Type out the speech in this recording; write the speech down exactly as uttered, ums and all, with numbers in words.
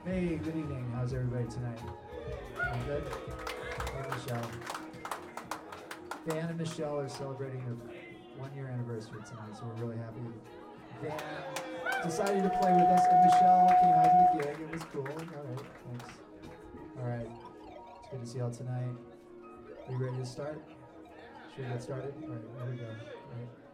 Hey, good evening. How's everybody tonight? All good? Hey, Michelle. Dan and Michelle are celebrating their one-year anniversary tonight, so we're really happy. Dan decided to play with us, and Michelle came out to the gig. It was cool. All right, thanks. All right, it's good to see y'all tonight. Are you ready to start? Should we get started? All right, here we go. All right.